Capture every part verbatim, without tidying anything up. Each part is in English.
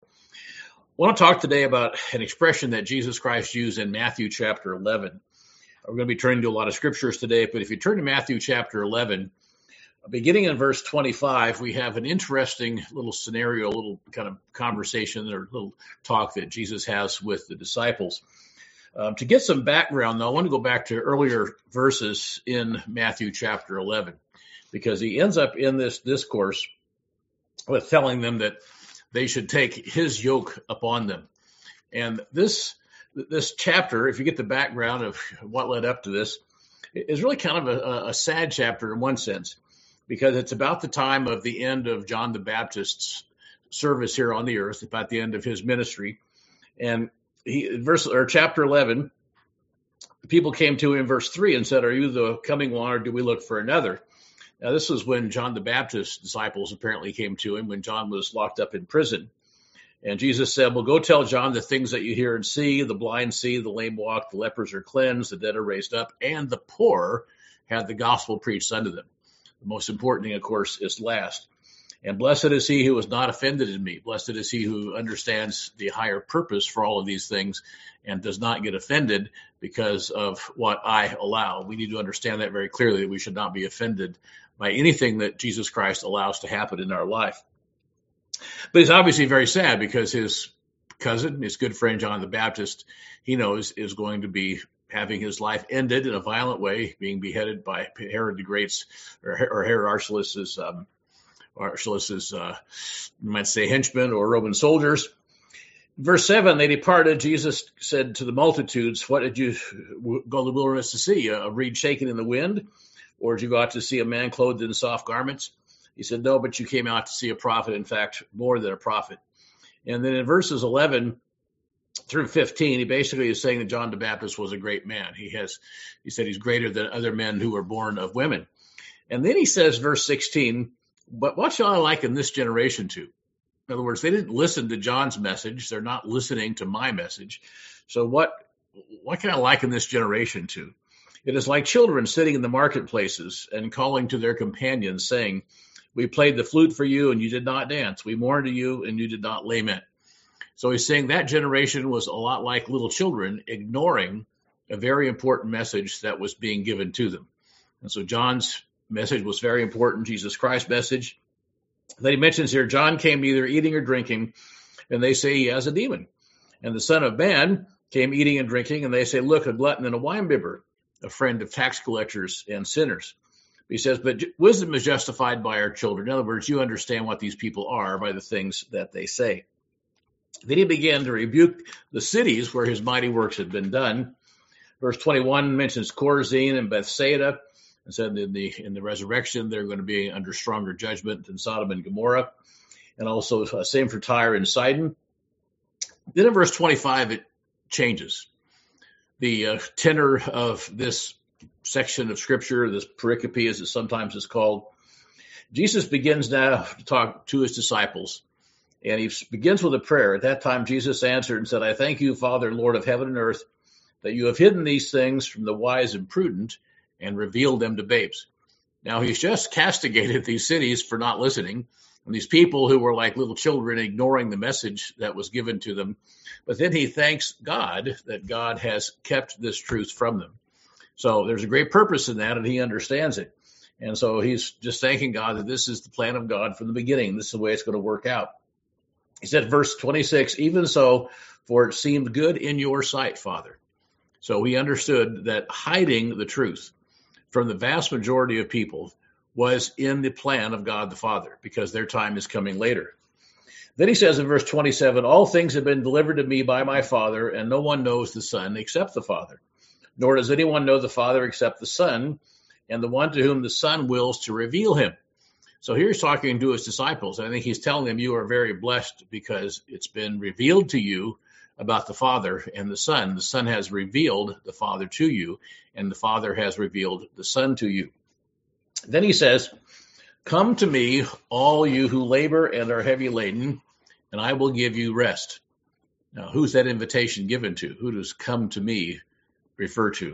want to talk today about an expression that Jesus Christ used in Matthew chapter eleven. We're going to be turning to a lot of scriptures today, but if you turn to Matthew chapter eleven, beginning in verse twenty-five, we have an interesting little scenario, a little kind of conversation or little talk that Jesus has with the disciples. Um, to get some background, though, I want to go back to earlier verses in Matthew chapter eleven, because he ends up in this discourse with telling them that they should take his yoke upon them. And this this chapter, if you get the background of what led up to this, is really kind of a, a sad chapter in one sense, because it's about the time of the end of John the Baptist's service here on the earth, about the end of his ministry. And he, verse or chapter eleven, people came to him in verse three and said, "Are you the coming one, or do we look for another?" Now, this was when John the Baptist's disciples apparently came to him, when John was locked up in prison. And Jesus said, "Well, go tell John the things that you hear and see. The blind see, the lame walk, the lepers are cleansed, the dead are raised up, and the poor have the gospel preached unto them." The most important thing, of course, is last. "And blessed is he who is not offended in me. Blessed is he who understands the higher purpose for all of these things and does not get offended because of what I allow." We need to understand that very clearly, that we should not be offended by anything that Jesus Christ allows to happen in our life. But he's obviously very sad because his cousin, his good friend John the Baptist, he knows is going to be having his life ended in a violent way, being beheaded by Herod the Great's, or, or Herod Archelaus's, um, Archelaus's, uh, you might say, henchmen or Roman soldiers. Verse seven, they departed. Jesus said to the multitudes, "What did you go to the wilderness to see? A reed shaken in the wind? Or did you go out to see a man clothed in soft garments?" He said, "No, but you came out to see a prophet, in fact, more than a prophet." And then in verses eleven through fifteen, he basically is saying that John the Baptist was a great man. He has, he said he's greater than other men who were born of women. And then he says, verse sixteen, "But what shall I liken this generation to?" In other words, they didn't listen to John's message. They're not listening to my message. So what, what can I liken this generation to? "It is like children sitting in the marketplaces and calling to their companions, saying, 'We played the flute for you, and you did not dance. We mourned to you, and you did not lament.'" So he's saying that generation was a lot like little children, ignoring a very important message that was being given to them. And so John's message was very important, Jesus Christ's message. Then he mentions here, "John came neither eating or drinking, and they say he has a demon. And the Son of Man came eating and drinking, and they say, 'Look, a glutton and a winebibber, a friend of tax collectors and sinners.'" He says, "But wisdom is justified by our children." In other words, you understand what these people are by the things that they say. Then he began to rebuke the cities where his mighty works had been done. Verse twenty-one mentions Chorazin and Bethsaida, and said in the in the resurrection they're going to be under stronger judgment than Sodom and Gomorrah, and also uh, same for Tyre and Sidon. Then in verse twenty-five it changes. The uh, tenor of this section of Scripture, this pericope as it sometimes is called, Jesus begins now to talk to his disciples, and he begins with a prayer. At that time, Jesus answered and said, "I thank you, Father, Lord of heaven and earth, that you have hidden these things from the wise and prudent and revealed them to babes." Now, he's just castigated these cities for not listening, and these people who were like little children ignoring the message that was given to them. But then he thanks God that God has kept this truth from them. So there's a great purpose in that, and he understands it. And so he's just thanking God that this is the plan of God from the beginning. This is the way it's going to work out. He said, verse twenty-six, "Even so, for it seemed good in your sight, Father." So he understood that hiding the truth from the vast majority of people was in the plan of God the Father, because their time is coming later. Then he says in verse twenty-seven, "All things have been delivered to me by my Father, and no one knows the Son except the Father. Nor does anyone know the Father except the Son, and the one to whom the Son wills to reveal him." So here he's talking to his disciples. I think he's telling them, you are very blessed because it's been revealed to you about the Father and the Son. The Son has revealed the Father to you, and the Father has revealed the Son to you. Then he says, "Come to me, all you who labor and are heavy laden, and I will give you rest." Now, who's that invitation given to? Who does "come to me" refer to?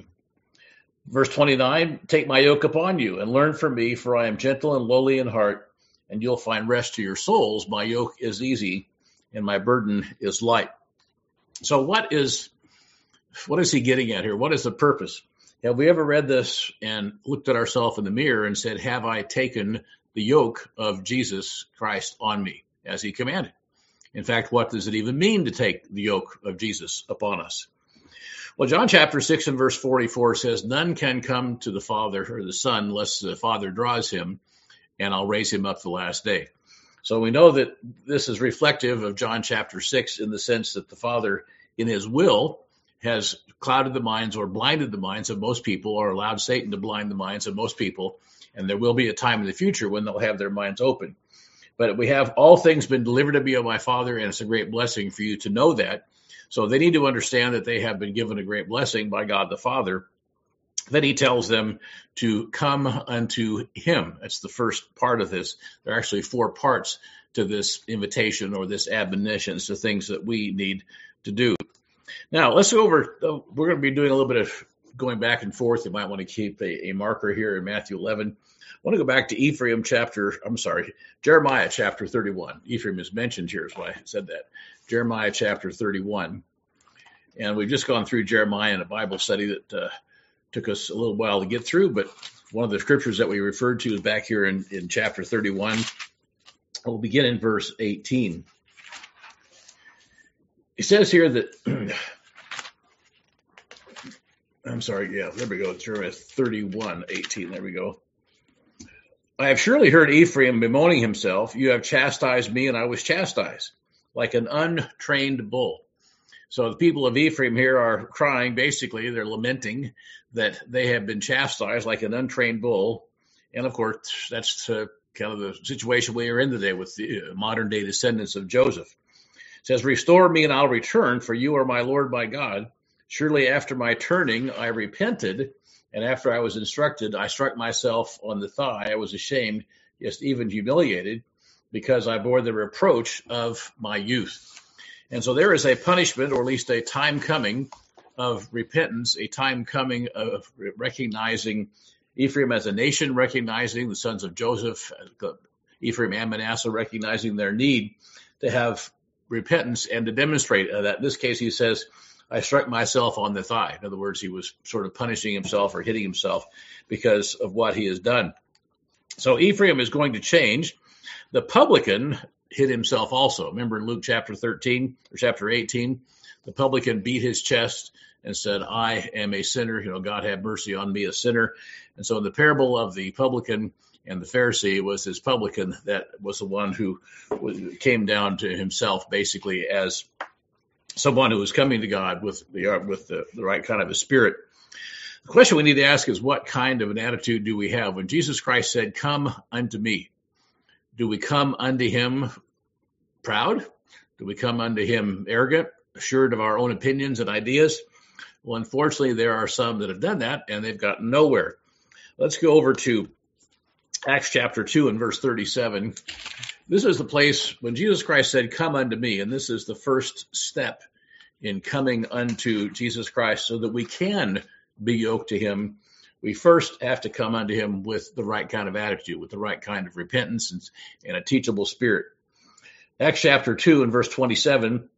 Verse twenty-nine, "Take my yoke upon you and learn from me, for I am gentle and lowly in heart, and you'll find rest to your souls. My yoke is easy and my burden is light. So what is what is he getting at here? What is the purpose? Have we ever read this and looked at ourselves in the mirror and said, have I taken the yoke of Jesus Christ on me as he commanded? In fact, what does it even mean to take the yoke of Jesus upon us? Well, John chapter six and verse forty-four says, none can come to the Father or the Son unless the Father draws him, and I'll raise him up the last day. So we know that this is reflective of John chapter six in the sense that the Father, in his will, has clouded the minds or blinded the minds of most people, or allowed Satan to blind the minds of most people. And there will be a time in the future when they'll have their minds open. But we have all things been delivered to me of my Father, and it's a great blessing for you to know that. So they need to understand that they have been given a great blessing by God the Father. Then he tells them to come unto him. That's the first part of this. There are actually four parts to this invitation or this admonition, to things that we need to do. Now, let's go over, we're going to be doing a little bit of going back and forth. You might want to keep a, a marker here in Matthew eleven. I want to go back to Ephraim chapter, I'm sorry, Jeremiah chapter thirty-one. Ephraim is mentioned here, is why I said that. Jeremiah chapter thirty-one. And we've just gone through Jeremiah in a Bible study that uh, took us a little while to get through, but one of the scriptures that we referred to is back here in, in chapter thirty-one. We'll begin in verse eighteen. It says here that, I'm sorry, yeah, there we go, Jeremiah thirty-one, eighteen, there we go. I have surely heard Ephraim bemoaning himself. You have chastised me, and I was chastised, like an untrained bull. So the people of Ephraim here are crying, basically, they're lamenting that they have been chastised like an untrained bull. And of course, that's uh, kind of the situation we are in today with the uh, modern day descendants of Joseph. It says, restore me and I'll return, for you are my Lord, my God. Surely after my turning, I repented. And after I was instructed, I struck myself on the thigh. I was ashamed, yes, even humiliated, because I bore the reproach of my youth. And so there is a punishment, or at least a time coming of repentance, a time coming of recognizing Ephraim as a nation, recognizing the sons of Joseph, Ephraim and Manasseh, recognizing their need to have repentance and to demonstrate that. In this case, he says, I struck myself on the thigh. In other words, he was sort of punishing himself or hitting himself because of what he has done. So Ephraim is going to change. The publican hit himself also. Remember in Luke chapter thirteen or chapter eighteen, the publican beat his chest and said, I am a sinner. You know, God have mercy on me, a sinner. And so in the parable of the publican and the Pharisee, it was this publican that was the one who came down to himself basically as someone who was coming to God with the with the, the right kind of a spirit. The question we need to ask is, what kind of an attitude do we have? When Jesus Christ said, come unto me, do we come unto him proud? Do we come unto him arrogant, assured of our own opinions and ideas? Well, unfortunately, there are some that have done that, and they've gotten nowhere. Let's go over to Acts chapter two and verse thirty-seven. This is the place when Jesus Christ said, come unto me, and this is the first step in coming unto Jesus Christ so that we can be yoked to him. We first have to come unto him with the right kind of attitude, with the right kind of repentance and, and a teachable spirit. Acts chapter two and verse twenty-seven,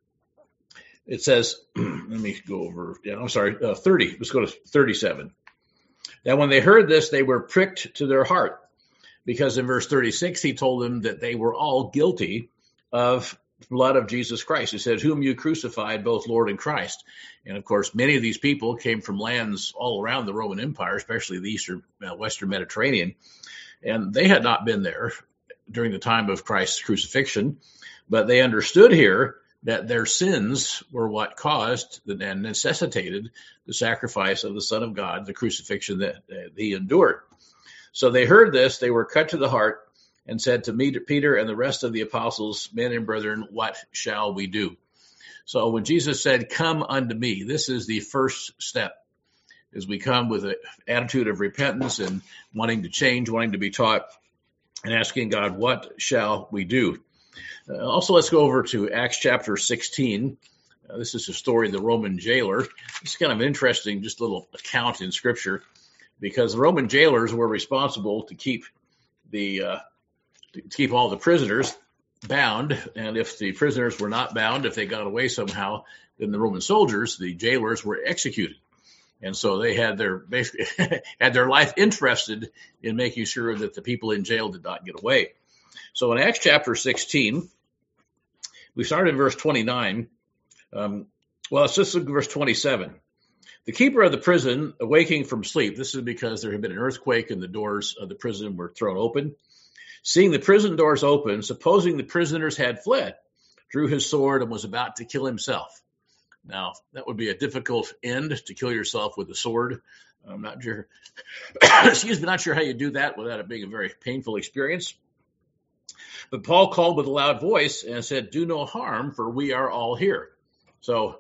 it says, let me go over, yeah, I'm sorry, uh, thirty, let's go to thirty-seven. Now when they heard this, they were pricked to their heart, because in verse thirty-six, he told them that they were all guilty of blood of Jesus Christ. He said, whom you crucified, both Lord and Christ. And of course, many of these people came from lands all around the Roman Empire, especially the Eastern, uh, Western Mediterranean. And they had not been there during the time of Christ's crucifixion, but they understood here that their sins were what caused and necessitated the sacrifice of the Son of God, the crucifixion that uh, he endured. So they heard this, they were cut to the heart, and said to me, Peter and the rest of the apostles, men and brethren, what shall we do? So when Jesus said, come unto me, this is the first step, as we come with an attitude of repentance and wanting to change, wanting to be taught, and asking God, what shall we do? Uh, also, let's go over to Acts chapter sixteen. Uh, this is the story of the Roman jailer. It's kind of an interesting, just little account in Scripture, because the Roman jailers were responsible to keep the uh, to keep all the prisoners. bound, and if the prisoners were not bound, if they got away somehow, then the Roman soldiers, the jailers, were executed. And so they had their basically had their life interested in making sure that the people in jail did not get away. So in Acts chapter sixteen, we start in verse twenty-nine. Um, well, it's just verse twenty-seven. The keeper of the prison, awaking from sleep, this is because there had been an earthquake and the doors of the prison were thrown open. Seeing the prison doors open, supposing the prisoners had fled, drew his sword and was about to kill himself. Now, that would be a difficult end, to kill yourself with a sword. I'm not sure, excuse me, not sure how you do that without it being a very painful experience. But Paul called with a loud voice and said, "Do no harm, for we are all here." So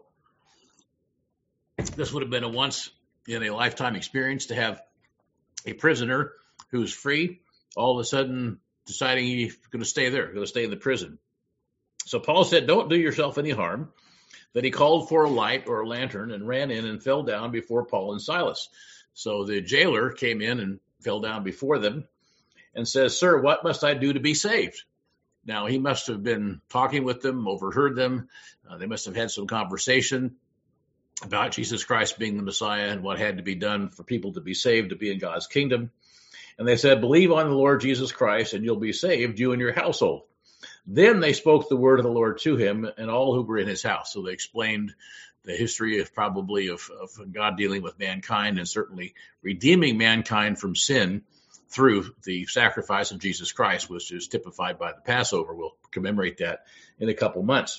this would have been a once in a lifetime experience to have a prisoner who's free all of a sudden deciding he's going to stay there, going to stay in the prison. So Paul said, "Don't do yourself any harm." Then he called for a light or a lantern and ran in and fell down before Paul and Silas. So the jailer came in and fell down before them and says, "Sir, what must I do to be saved?" Now, he must have been talking with them, overheard them. Uh, they must have had some conversation about Jesus Christ being the Messiah and what had to be done for people to be saved, to be in God's kingdom. And they said, "Believe on the Lord Jesus Christ, and you'll be saved, you and your household." Then they spoke the word of the Lord to him and all who were in his house. So they explained the history of probably of, of God dealing with mankind and certainly redeeming mankind from sin through the sacrifice of Jesus Christ, which is typified by the Passover. We'll commemorate that in a couple months.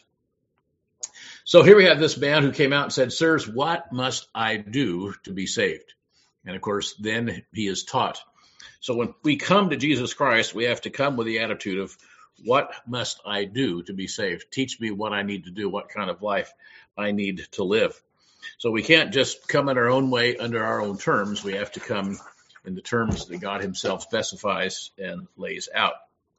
So here we have this man who came out and said, "Sirs, what must I do to be saved?" And of course, then he is taught. So when we come to Jesus Christ, we have to come with the attitude of, what must I do to be saved? Teach me what I need to do, what kind of life I need to live. So we can't just come in our own way under our own terms. We have to come in the terms that God himself specifies and lays out.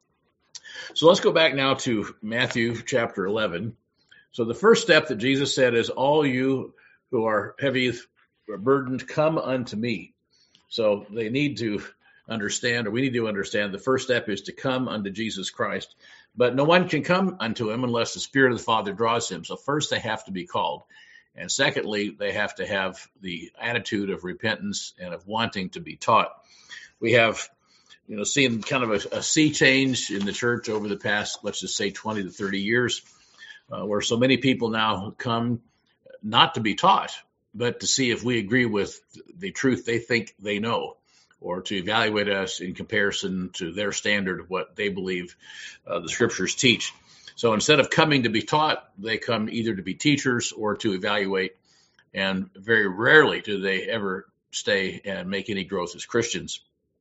So let's go back now to Matthew chapter eleven. So the first step that Jesus said is, "All you who are heavy or burdened, come unto me." So they need to understand, or we need to understand, the first step is to come unto Jesus Christ. But no one can come unto him unless the Spirit of the Father draws him. So first they have to be called. And secondly, they have to have the attitude of repentance and of wanting to be taught. We have, you know, seen kind of a, a sea change in the church over the past, let's just say twenty to thirty years, uh, where so many people now come not to be taught, but to see if we agree with the truth they think they know, or to evaluate us in comparison to their standard of what they believe uh, the scriptures teach. So instead of coming to be taught, they come either to be teachers or to evaluate, and very rarely do they ever stay and make any growth as Christians.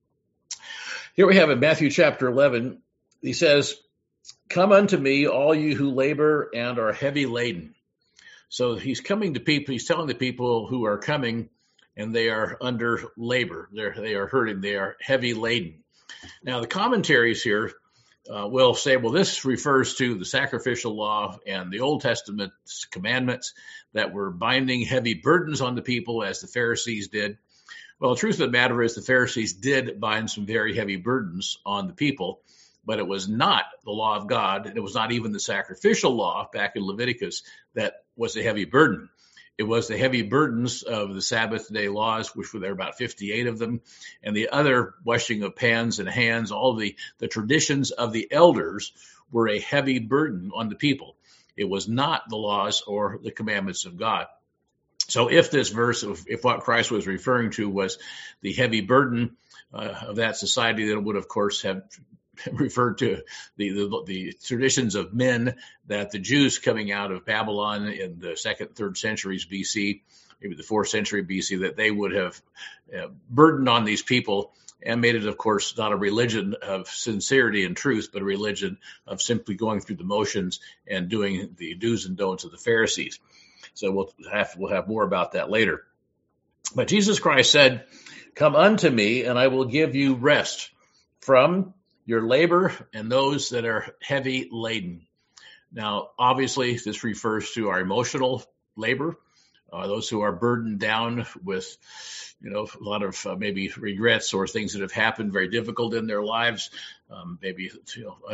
Here we have in Matthew chapter eleven, he says, "Come unto me, all you who labor and are heavy laden." So he's coming to people, he's telling the people who are coming, and they are under labor. They're, they are hurting. They are heavy laden. Now, the commentaries here uh, will say, well, this refers to the sacrificial law and the Old Testament's commandments that were binding heavy burdens on the people, as the Pharisees did. Well, the truth of the matter is the Pharisees did bind some very heavy burdens on the people, but it was not the law of God, and it was not even the sacrificial law back in Leviticus that was a heavy burden. It was the heavy burdens of the Sabbath day laws, which were there about fifty-eight of them, and the other washing of pans and hands, all the, the traditions of the elders were a heavy burden on the people. It was not the laws or the commandments of God. So if this verse, if, if what Christ was referring to was the heavy burden uh, of that society, then it would, of course, have referred to the, the the traditions of men that the Jews coming out of Babylon in the second, third centuries B C, maybe the fourth century B C, that they would have uh, burdened on these people and made it, of course, not a religion of sincerity and truth, but a religion of simply going through the motions and doing the do's and don'ts of the Pharisees. So we'll have we'll have more about that later. But Jesus Christ said, "Come unto me, and I will give you rest from your labor and those that are heavy laden." Now, obviously, this refers to our emotional labor, uh, those who are burdened down with, you know, a lot of uh, maybe regrets or things that have happened very difficult in their lives, um, maybe, you know, un-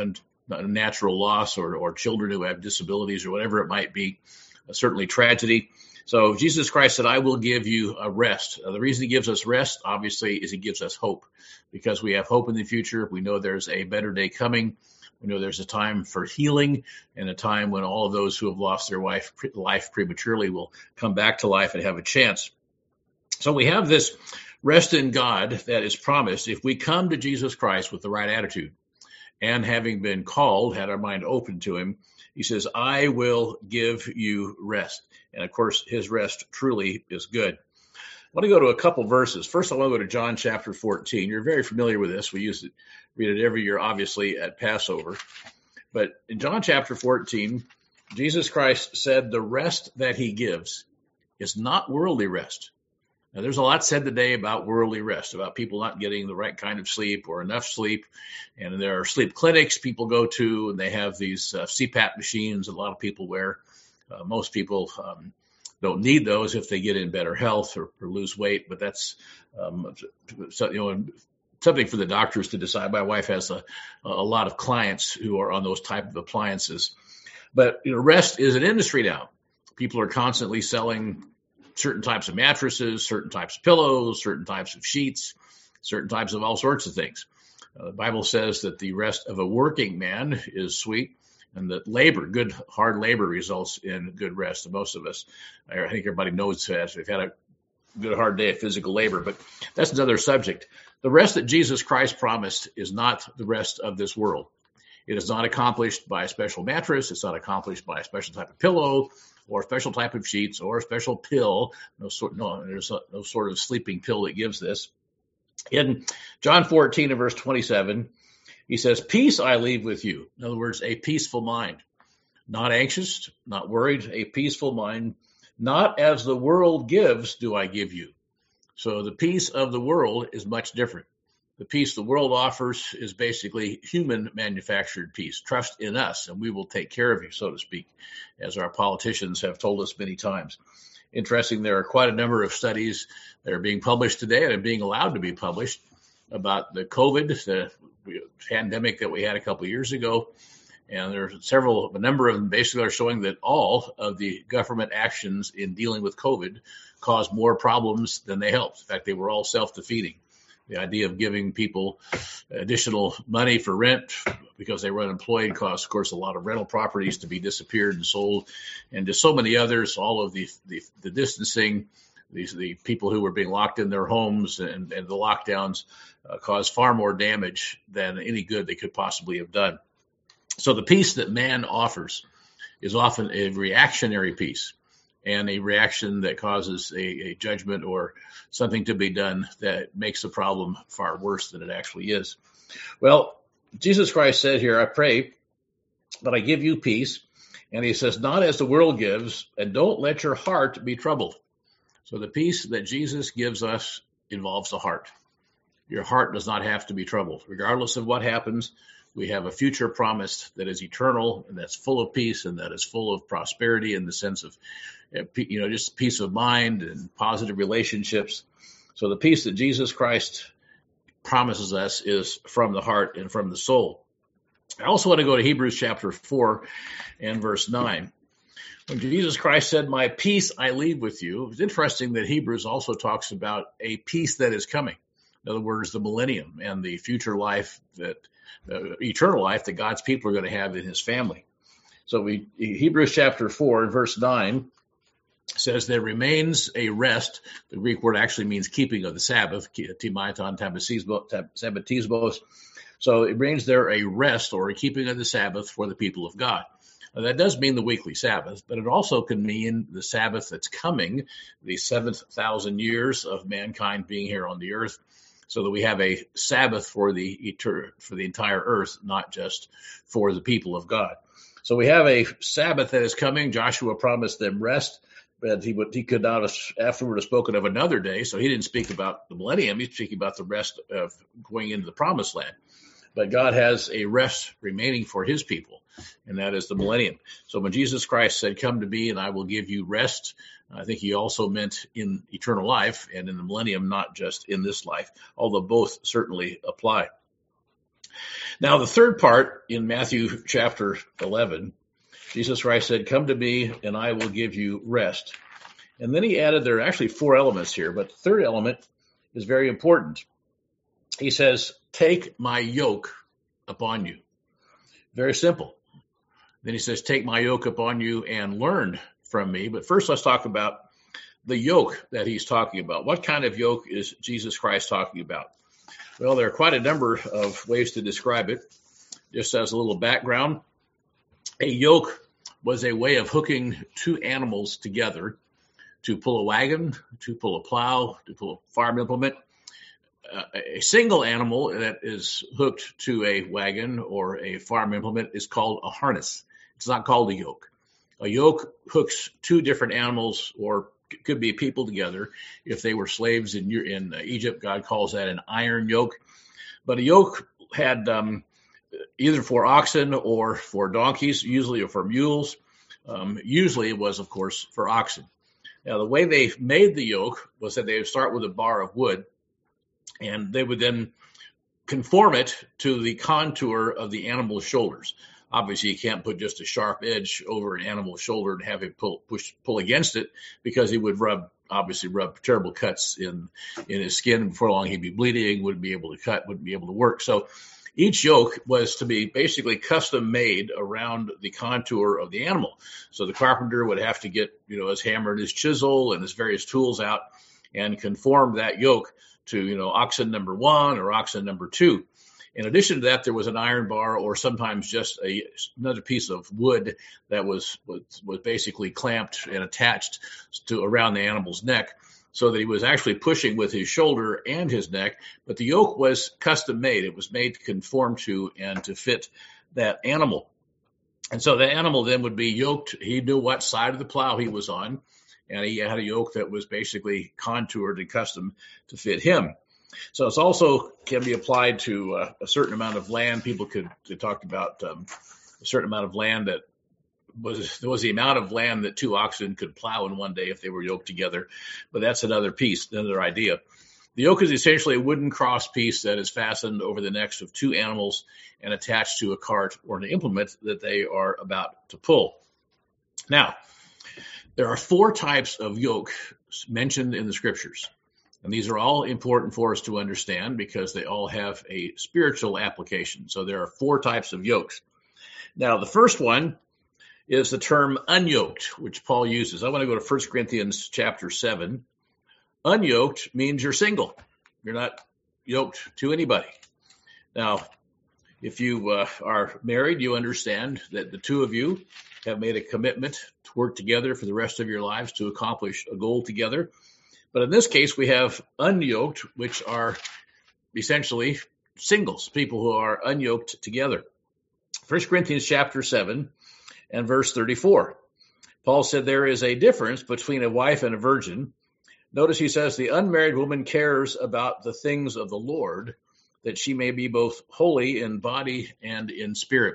natural loss or, or children who have disabilities or whatever it might be, uh, certainly tragedy. So Jesus Christ said, I will give you a rest. Uh, the reason he gives us rest, obviously, is he gives us hope, because we have hope in the future. We know there's a better day coming. We know there's a time for healing and a time when all of those who have lost their life, life prematurely will come back to life and have a chance. So we have this rest in God that is promised if we come to Jesus Christ with the right attitude and having been called, had our mind open to him. He says, I will give you rest. And of course, his rest truly is good. I want to go to a couple verses. First, I want to go to John chapter fourteen. You're very familiar with this. We use it, read it every year, obviously, at Passover. But in John chapter fourteen, Jesus Christ said the rest that he gives is not worldly rest. Now, there's a lot said today about worldly rest, about people not getting the right kind of sleep or enough sleep. And there are sleep clinics people go to, and they have these uh, C PAP machines a lot of people wear. Uh, most people um, don't need those if they get in better health or, or lose weight, but that's um, so, you know, something for the doctors to decide. My wife has a, a lot of clients who are on those type of appliances. But you know, rest is an industry now. People are constantly selling certain types of mattresses, certain types of pillows, certain types of sheets, certain types of all sorts of things. Uh, the Bible says that the rest of a working man is sweet, and that labor, good hard labor, results in good rest. And most of us, I think everybody knows that. We've had a good hard day of physical labor, but that's another subject. The rest that Jesus Christ promised is not the rest of this world. It is not accomplished by a special mattress. It's not accomplished by a special type of pillow or a special type of sheets or a special pill. No sort, no, there's no sort of sleeping pill that gives this. In John fourteen and verse twenty-seven, he says, peace I leave with you. In other words, a peaceful mind, not anxious, not worried, a peaceful mind, not as the world gives do I give you. So the peace of the world is much different. The peace the world offers is basically human manufactured peace. Trust in us and we will take care of you, so to speak, as our politicians have told us many times. Interesting, there are quite a number of studies that are being published today and are being allowed to be published about the COVID, the pandemic that we had a couple of years ago. And there are several, a number of them basically are showing that all of the government actions in dealing with COVID caused more problems than they helped. In fact, they were all self-defeating. The idea of giving people additional money for rent because they were unemployed caused, of course, a lot of rental properties to be disappeared and sold, and just so many others. All of the the, the distancing, these the people who were being locked in their homes, and, and the lockdowns uh, caused far more damage than any good they could possibly have done. So the peace that man offers is often a reactionary peace, and a reaction that causes a, a judgment or something to be done that makes the problem far worse than it actually is. Well, Jesus Christ said here, I pray, but I give you peace. And he says, not as the world gives, and don't let your heart be troubled. So the peace that Jesus gives us involves the heart. Your heart does not have to be troubled. Regardless of what happens, we have a future promise that is eternal and that's full of peace and that is full of prosperity in the sense of, you know, just peace of mind and positive relationships. So the peace that Jesus Christ promises us is from the heart and from the soul. I also want to go to Hebrews chapter four and verse nine. When Jesus Christ said, my peace I leave with you, it's interesting that Hebrews also talks about a peace that is coming. In other words, the millennium and the future life, that uh, eternal life that God's people are going to have in his family. So we Hebrews chapter four and verse nine says there remains a rest. The Greek word actually means keeping of the Sabbath, timaiton sabbatismos. So it remains there a rest or a keeping of the Sabbath for the people of God. Now, that does mean the weekly Sabbath, but it also can mean the Sabbath that's coming, the seventh thousand years of mankind being here on the earth, so that we have a Sabbath for the for the entire earth, not just for the people of God. So we have a Sabbath that is coming. Joshua promised them rest, but he would, he could not have afterward have spoken of another day, so he didn't speak about the millennium. He's speaking about the rest of going into the promised land. But God has a rest remaining for his people, and that is the millennium. So when Jesus Christ said, come to me and I will give you rest, I think he also meant in eternal life and in the millennium, not just in this life, although both certainly apply. Now, the third part in Matthew chapter eleven, Jesus Christ said, "Come to me and I will give you rest." And then he added, there are actually four elements here, but the third element is very important. He says, "Take my yoke upon you." Very simple. Then he says, "Take my yoke upon you and learn from me." But first, let's talk about the yoke that he's talking about. What kind of yoke is Jesus Christ talking about? Well, there are quite a number of ways to describe it. Just as a little background, a yoke was a way of hooking two animals together to pull a wagon, to pull a plow, to pull a farm implement. Uh, a single animal that is hooked to a wagon or a farm implement is called a harness. It's not called a yoke. A yoke hooks two different animals, or could be people together. If they were slaves in, in Egypt, God calls that an iron yoke. But a yoke had um, either for oxen or for donkeys, usually or for mules. Um, usually it was, of course, for oxen. Now, the way they made the yoke was that they would start with a bar of wood, and they would then conform it to the contour of the animal's shoulders. Obviously, you can't put just a sharp edge over an animal's shoulder and have it pull, push, pull against it, because he would rub, obviously rub terrible cuts in, in his skin. Before long, he'd be bleeding, wouldn't be able to cut, wouldn't be able to work. So each yoke was to be basically custom made around the contour of the animal. So the carpenter would have to get, you know, his hammer and his chisel and his various tools out and conform that yoke to, you know, oxen number one or oxen number two. In addition to that, there was an iron bar, or sometimes just a, another piece of wood that was, was was basically clamped and attached to around the animal's neck, so that he was actually pushing with his shoulder and his neck. But the yoke was custom made. It was made to conform to and to fit that animal. And so the animal then would be yoked. He knew what side of the plow he was on, and he had a yoke that was basically contoured and custom to fit him. So it's also can be applied to uh, a certain amount of land. People could talk about um, a certain amount of land that was was the amount of land that two oxen could plow in one day if they were yoked together. But that's another piece, another idea. The yoke is essentially a wooden cross piece that is fastened over the necks of two animals and attached to a cart or an implement that they are about to pull. Now, there are four types of yoke mentioned in the scriptures. And these are all important for us to understand because they all have a spiritual application. So there are four types of yokes. Now, the first one is the term unyoked, which Paul uses. I want to go to First Corinthians chapter seven. Unyoked means you're single. You're not yoked to anybody. Now, if you uh, are married, you understand that the two of you have made a commitment to work together for the rest of your lives to accomplish a goal together. But in this case, we have unyoked, which are essentially singles, people who are unyoked together. First Corinthians chapter seven and verse thirty-four. Paul said there is a difference between a wife and a virgin. Notice he says the unmarried woman cares about the things of the Lord, that she may be both holy in body and in spirit.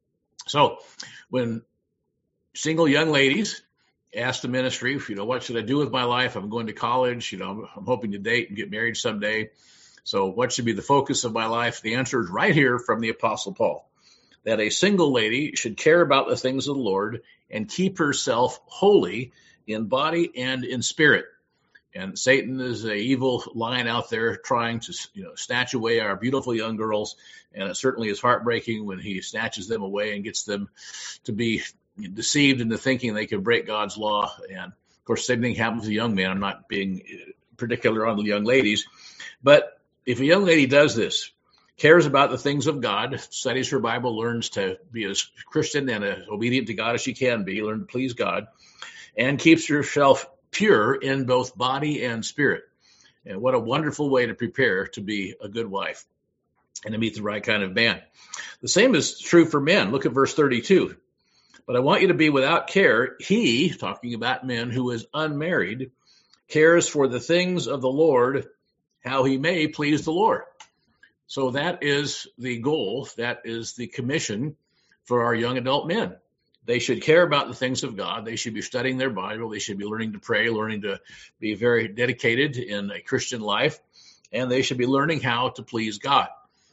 So when single young ladies ask the ministry, you know, what should I do with my life? I'm going to college, you know, I'm hoping to date and get married someday. So what should be the focus of my life? The answer is right here from the Apostle Paul, that a single lady should care about the things of the Lord and keep herself holy in body and in spirit. And Satan is an evil lion out there trying to, you know, snatch away our beautiful young girls. And it certainly is heartbreaking when he snatches them away and gets them to be deceived into thinking they can break God's law. And of course, same thing happens to young men. I'm not being particular on the young ladies, but if a young lady does this, cares about the things of God, studies her Bible, learns to be as Christian and as obedient to God as she can be, learn to please God, and keeps herself pure in both body and spirit. And what a wonderful way to prepare to be a good wife and to meet the right kind of man. The same is true for men. Look at verse thirty-two. But I want you to be without care. He, talking about men, who is unmarried, cares for the things of the Lord, how he may please the Lord. So that is the goal. That is the commission for our young adult men. They should care about the things of God. They should be studying their Bible. They should be learning to pray, learning to be very dedicated in a Christian life, and they should be learning how to please God.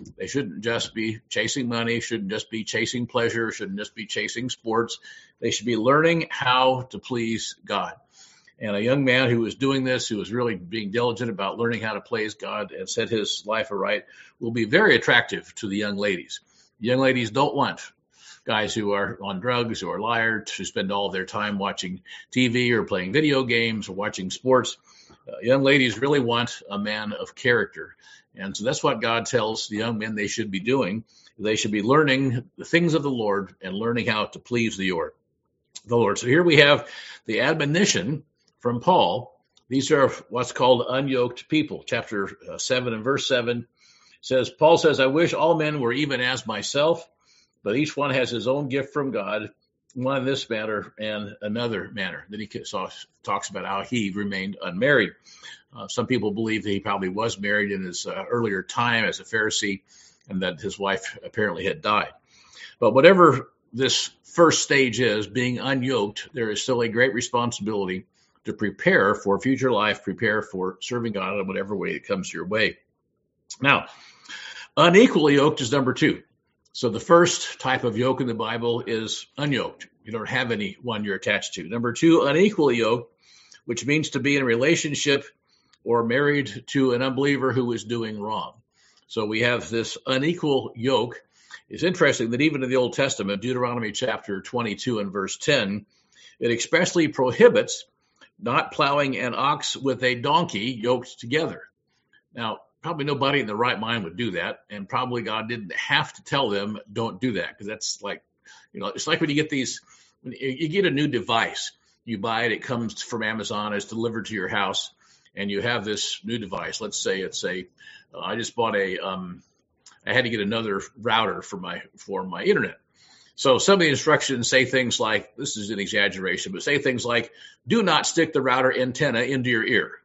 They shouldn't just be chasing money, shouldn't just be chasing pleasure, shouldn't just be chasing sports. They should be learning how to please God. And a young man who is doing this, who is really being diligent about learning how to please God and set his life aright, will be very attractive to the young ladies. Young ladies don't want guys who are on drugs or liars, who spend all their time watching T V or playing video games or watching sports. Uh, young ladies really want a man of character. And so that's what God tells the young men they should be doing. They should be learning the things of the Lord and learning how to please the Lord. The Lord. So here we have the admonition from Paul. These are what's called unyoked people. Chapter uh, seven and verse seven says, Paul says, I wish all men were even as myself, but each one has his own gift from God, one in this manner and another manner. Then he talks about how he remained unmarried. Uh, some people believe that he probably was married in his uh, earlier time as a Pharisee and that his wife apparently had died. But whatever this first stage is, being unyoked, there is still a great responsibility to prepare for future life, prepare for serving God in whatever way it comes your way. Now, unequally yoked is number two. So the first type of yoke in the Bible is unyoked. You don't have any one you're attached to. Number two, unequally yoked, which means to be in a relationship or married to an unbeliever who is doing wrong. So we have this unequal yoke. It's interesting that even in the Old Testament, Deuteronomy chapter twenty-two and verse ten, it expressly prohibits not plowing an ox with a donkey yoked together. Now, probably nobody in their right mind would do that, and probably God didn't have to tell them, don't do that, because that's like, you know, it's like when you get these, when you get a new device, you buy it, it comes from Amazon, it's delivered to your house, and you have this new device. Let's say it's a, uh, I just bought a, um, I had to get another router for my for my internet. So some of the instructions say things like, this is an exaggeration, but say things like, do not stick the router antenna into your ear,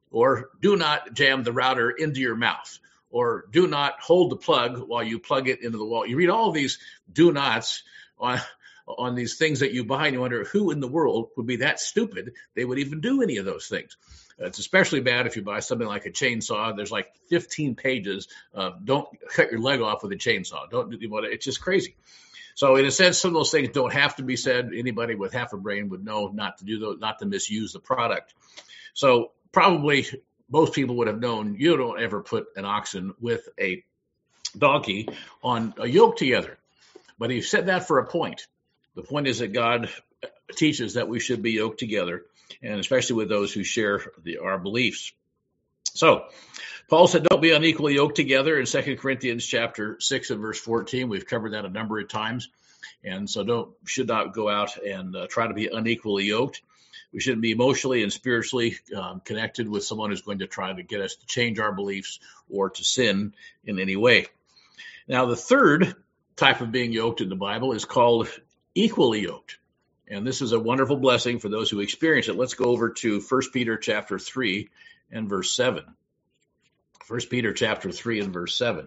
or do not jam the router into your mouth, or do not hold the plug while you plug it into the wall. You read all of these do nots on, on these things that you buy, and you wonder who in the world would be that stupid they would even do any of those things. It's especially bad if you buy something like a chainsaw. There's like fifteen pages of don't cut your leg off with a chainsaw. Don't do what it's just crazy. So in a sense, some of those things don't have to be said. Anybody with half a brain would know not to do those, not to misuse the product. So probably most people would have known you don't ever put an oxen with a donkey on a yoke together. But he said that for a point. The point is that God teaches that we should be yoked together, and especially with those who share the, our beliefs. So Paul said, don't be unequally yoked together in Second Corinthians chapter six and verse fourteen. We've covered that a number of times. And so don't should not go out and uh, try to be unequally yoked. We shouldn't be emotionally and spiritually um, connected with someone who's going to try to get us to change our beliefs or to sin in any way. Now, the third type of being yoked in the Bible is called equally yoked. And this is a wonderful blessing for those who experience it. Let's go over to First Peter chapter three and verse seven. First Peter chapter three and verse seven.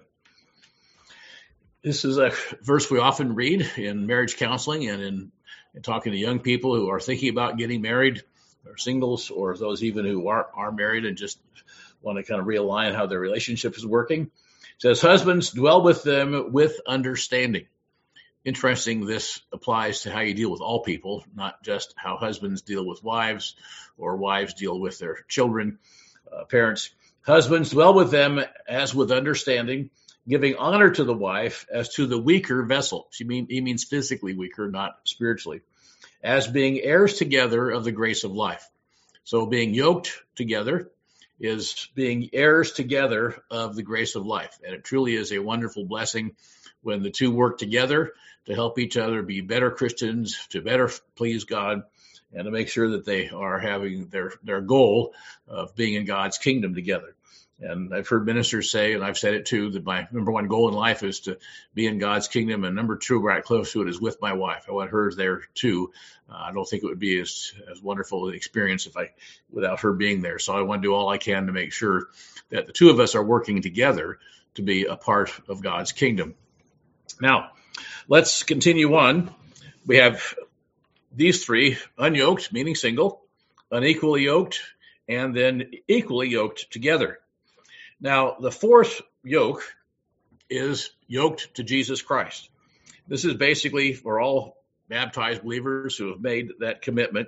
This is a verse we often read in marriage counseling and in, in talking to young people who are thinking about getting married, or singles, or those even who are, are married and just want to kind of realign how their relationship is working. It says, husbands, dwell with them with understanding. Interesting, this applies to how you deal with all people, not just how husbands deal with wives or wives deal with their children, uh, parents. Husbands, dwell with them as with understanding, giving honor to the wife as to the weaker vessel. She mean, he means physically weaker, not spiritually, as being heirs together of the grace of life. So being yoked together is being heirs together of the grace of life. And it truly is a wonderful blessing when the two work together to help each other be better Christians, to better please God, and to make sure that they are having their, their goal of being in God's kingdom together. And I've heard ministers say, and I've said it too, that my number one goal in life is to be in God's kingdom. And number two, right close to it, is with my wife. I want her there too. Uh, I don't think it would be as, as wonderful an experience if I, without her being there. So I want to do all I can to make sure that the two of us are working together to be a part of God's kingdom. Now, let's continue on. We have these three: unyoked, meaning single, unequally yoked, and then equally yoked together. Now, the fourth yoke is yoked to Jesus Christ. This is basically for all baptized believers who have made that commitment.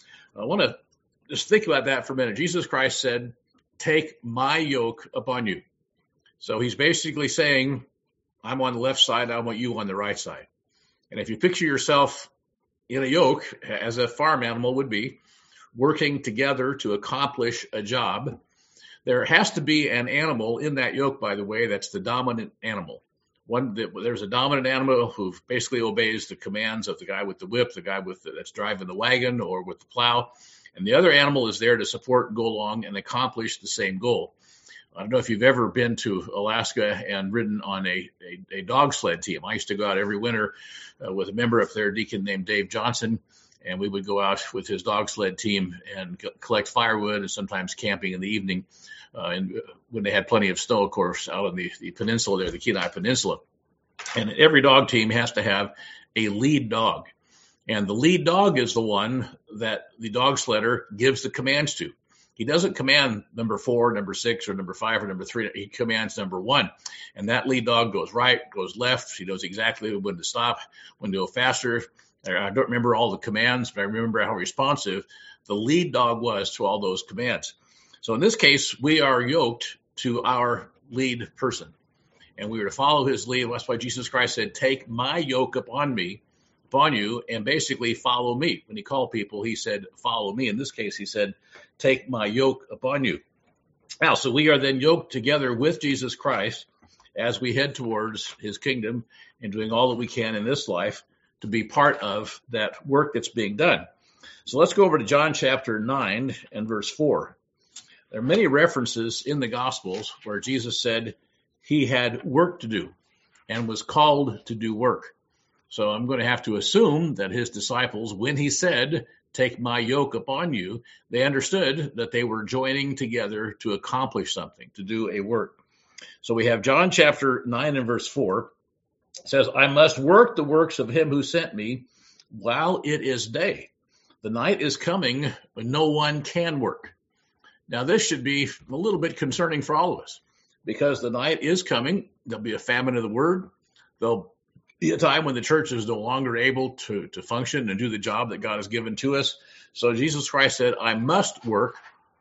I want to just think about that for a minute. Jesus Christ said, take my yoke upon you. So he's basically saying, I'm on the left side, I want you on the right side. And if you picture yourself in a yoke, as a farm animal would be, working together to accomplish a job, there has to be an animal in that yoke, by the way, that's the dominant animal. One, there's a dominant animal who basically obeys the commands of the guy with the whip, the guy with the, that's driving the wagon or with the plow, and the other animal is there to support and go along and accomplish the same goal. I don't know if you've ever been to Alaska and ridden on a, a, a dog sled team. I used to go out every winter uh, with a member of their deacon named Dave Johnson, and we would go out with his dog sled team and c- collect firewood and sometimes camping in the evening uh, and when they had plenty of snow, of course, out on the, the peninsula there, the Kenai Peninsula. And every dog team has to have a lead dog. And the lead dog is the one that the dog sledder gives the commands to. He doesn't command number four, number six, or number five, or number three. He commands number one. And that lead dog goes right, goes left. He knows exactly when to stop, when to go faster. I don't remember all the commands, but I remember how responsive the lead dog was to all those commands. So in this case, we are yoked to our lead person. And we are to follow his lead. That's why Jesus Christ said, take my yoke upon me, upon you, and basically follow me. When he called people, he said, follow me. In this case, he said, take my yoke upon you. Now, so we are then yoked together with Jesus Christ as we head towards his kingdom and doing all that we can in this life to be part of that work that's being done. So let's go over to John chapter nine and verse four. There are many references in the Gospels where Jesus said he had work to do and was called to do work. So I'm going to have to assume that his disciples, when he said, take my yoke upon you, they understood that they were joining together to accomplish something, to do a work. So we have John chapter nine and verse four. It says, I must work the works of him who sent me while it is day. The night is coming when no one can work. Now, this should be a little bit concerning for all of us because the night is coming. There'll be a famine of the word. There'll be a time when the church is no longer able to, to function and do the job that God has given to us. So Jesus Christ said, I must work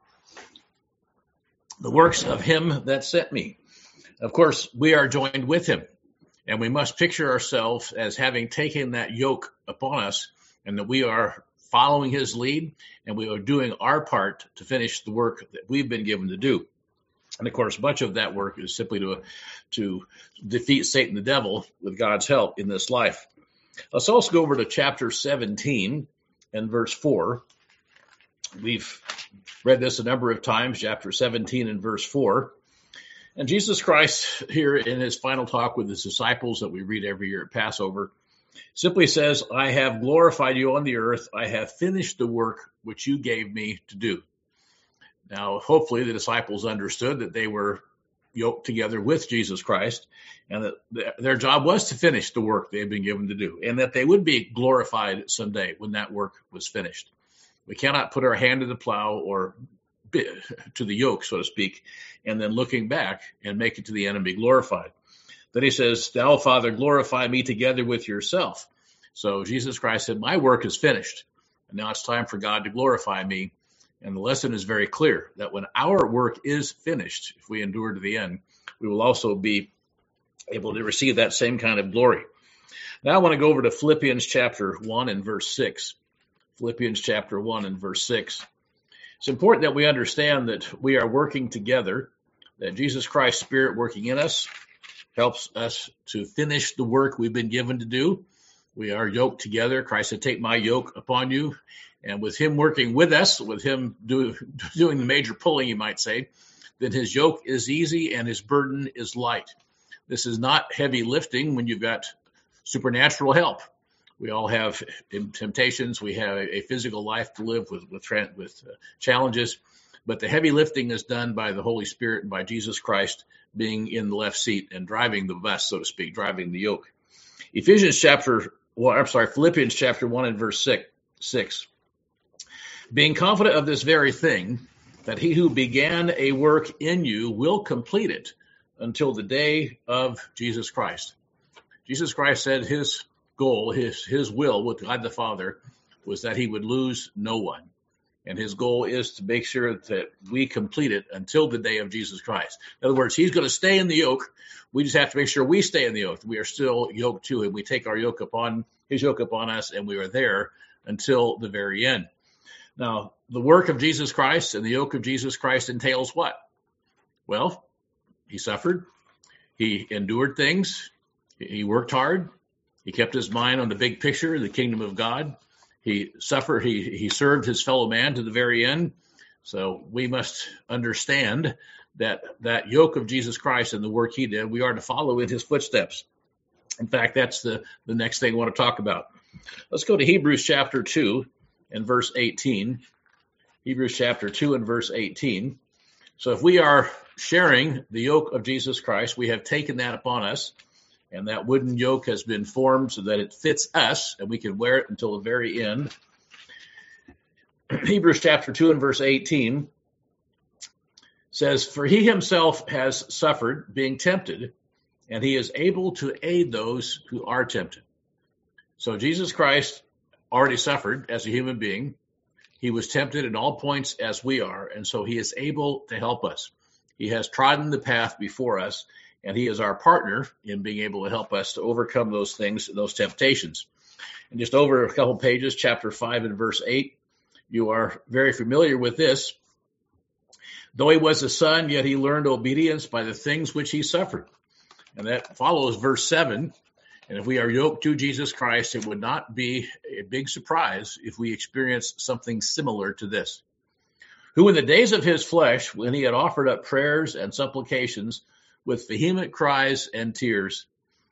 the works of him that sent me. Of course, we are joined with him, and we must picture ourselves as having taken that yoke upon us and that we are following his lead and we are doing our part to finish the work that we've been given to do. And of course, much of that work is simply to, to defeat Satan the devil with God's help in this life. Let's also go over to chapter seventeen and verse four. We've read this a number of times, chapter seventeen and verse four. And Jesus Christ here in his final talk with his disciples that we read every year at Passover simply says, I have glorified you on the earth. I have finished the work which you gave me to do. Now, hopefully the disciples understood that they were yoked together with Jesus Christ and that their job was to finish the work they had been given to do and that they would be glorified someday when that work was finished. We cannot put our hand to the plow or to the yoke, so to speak, and then looking back and make it to the end and be glorified. Then he says, thou, Father, glorify me together with yourself. So Jesus Christ said, my work is finished. And now it's time for God to glorify me. And the lesson is very clear that when our work is finished, if we endure to the end, we will also be able to receive that same kind of glory. Now I want to go over to Philippians chapter one and verse six. Philippians chapter one and verse six. It's important that we understand that we are working together, that Jesus Christ's Spirit working in us helps us to finish the work we've been given to do. We are yoked together. Christ said, take my yoke upon you. And with him working with us, with him do, doing the major pulling, you might say, then his yoke is easy and his burden is light. This is not heavy lifting when you've got supernatural help. We all have temptations. We have a physical life to live with, with, with challenges. But the heavy lifting is done by the Holy Spirit and by Jesus Christ being in the left seat and driving the bus, so to speak, driving the yoke. Ephesians chapter, well, I'm sorry, Philippians chapter one and verse six, six. Being confident of this very thing, that he who began a work in you will complete it until the day of Jesus Christ. Jesus Christ said his goal, his, his will with God the Father was that he would lose no one. And his goal is to make sure that we complete it until the day of Jesus Christ. In other words, he's going to stay in the yoke. We just have to make sure we stay in the yoke. We are still yoked to him. We take our yoke upon, his yoke upon us, and we are there until the very end. Now, the work of Jesus Christ and the yoke of Jesus Christ entails what? Well, he suffered. He endured things. He worked hard. He kept his mind on the big picture, the kingdom of God. He suffered, he, he served his fellow man to the very end. So we must understand that that yoke of Jesus Christ and the work he did, we are to follow in his footsteps. In fact, that's the, the next thing I want to talk about. Let's go to Hebrews chapter two and verse eighteen. Hebrews chapter two and verse eighteen. So if we are sharing the yoke of Jesus Christ, we have taken that upon us. And that wooden yoke has been formed so that it fits us, and we can wear it until the very end. Hebrews chapter two and verse eighteen says, "For he himself has suffered, being tempted, and he is able to aid those who are tempted." So Jesus Christ already suffered as a human being. He was tempted in all points as we are, and so he is able to help us. He has trodden the path before us, and he is our partner in being able to help us to overcome those things, those temptations. And just over a couple pages, chapter five and verse eight, you are very familiar with this. "Though he was a son, yet he learned obedience by the things which he suffered." And that follows verse seven. And if we are yoked to Jesus Christ, it would not be a big surprise if we experience something similar to this. "Who in the days of his flesh, when he had offered up prayers and supplications with vehement cries and tears,